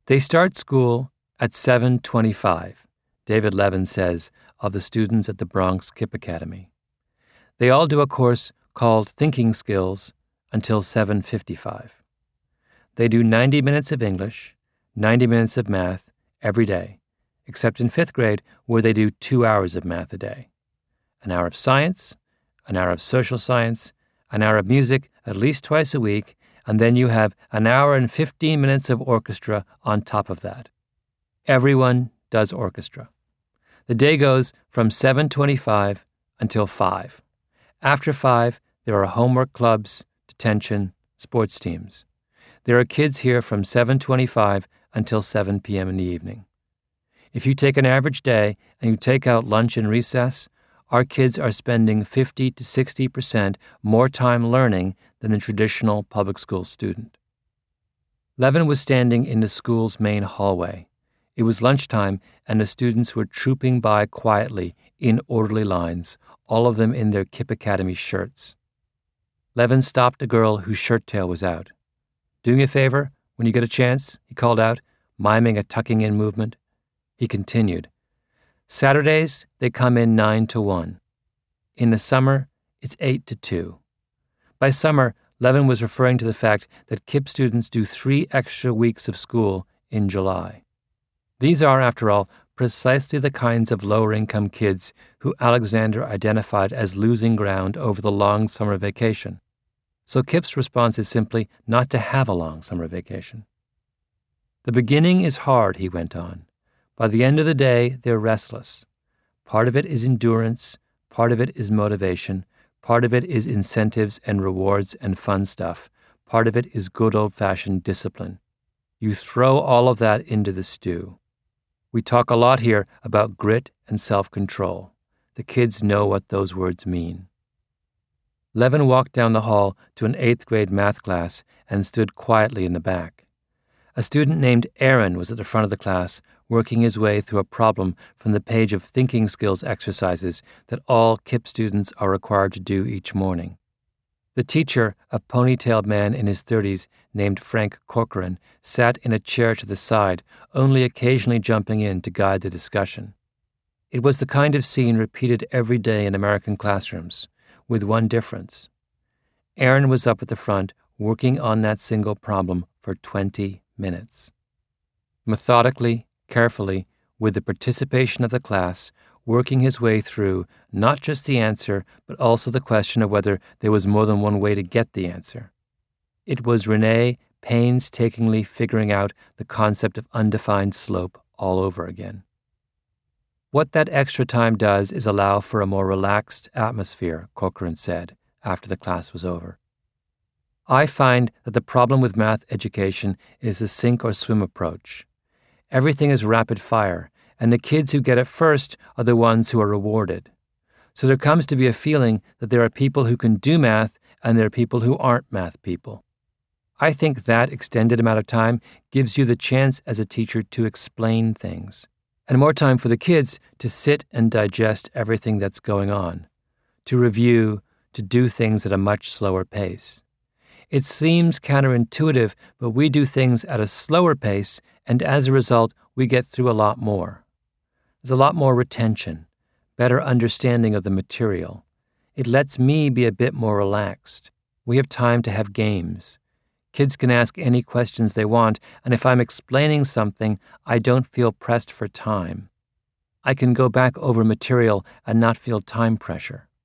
They start school at 7:25, David Levin says of the students at the Bronx KIPP Academy. They all do a course called Thinking Skills until 7:55. They do 90 minutes of English, 90 minutes of math every day, except in 5th grade where they do 2 hours of math a day. An hour of science, an hour of social science, an hour of music at least twice a week, and then you have an hour and 15 minutes of orchestra on top of that. Everyone does orchestra. The day goes from 7:25 until 5. After 5, there are homework clubs, detention, sports teams. There are kids here from 7:25 until 7 p.m. in the evening. If you take an average day and you take out lunch and recess, our kids are spending 50 to 60% more time learning than the traditional public school student. Levin was standing in the school's main hallway. It was lunchtime, and the students were trooping by quietly in orderly lines, all of them in their KIPP Academy shirts. Levin stopped a girl whose shirt tail was out. "Do me a favor when you get a chance," he called out, miming a tucking-in movement. He continued, "Saturdays, they come in 9 to 1. In the summer, it's 8 to 2. By summer, Levin was referring to the fact that KIPP students do 3 extra weeks of school in July. These are, after all, precisely the kinds of lower-income kids who Alexander identified as losing ground over the long summer vacation. So KIPP's response is simply not to have a long summer vacation. The beginning is hard, he went on. By the end of the day, they're restless. Part of it is endurance, part of it is motivation, part of it is incentives and rewards and fun stuff, part of it is good old-fashioned discipline. You throw all of that into the stew. We talk a lot here about grit and self-control. The kids know what those words mean." Levin walked down the hall to an 8th grade math class and stood quietly in the back. A student named Aaron was at the front of the class, working his way through a problem from the page of thinking skills exercises that all KIPP students are required to do each morning. The teacher, a ponytailed man in his 30s named Frank Corcoran, sat in a chair to the side, only occasionally jumping in to guide the discussion. It was the kind of scene repeated every day in American classrooms, with one difference. Aaron was up at the front, working on that single problem for 20 minutes. Methodically, carefully, with the participation of the class, working his way through not just the answer, but also the question of whether there was more than one way to get the answer. It was Renee painstakingly figuring out the concept of undefined slope all over again. What that extra time does is allow for a more relaxed atmosphere, Corcoran said after the class was over. I find that the problem with math education is the sink or swim approach. Everything is rapid fire, and the kids who get it first are the ones who are rewarded. So there comes to be a feeling that there are people who can do math and there are people who aren't math people. I think that extended amount of time gives you the chance as a teacher to explain things, and more time for the kids to sit and digest everything that's going on, to review, to do things at a much slower pace. It seems counterintuitive, but we do things at a slower pace, and as a result, we get through a lot more. There's a lot more retention, better understanding of the material. It lets me be a bit more relaxed. We have time to have games. Kids can ask any questions they want, and if I'm explaining something, I don't feel pressed for time. I can go back over material and not feel time pressure.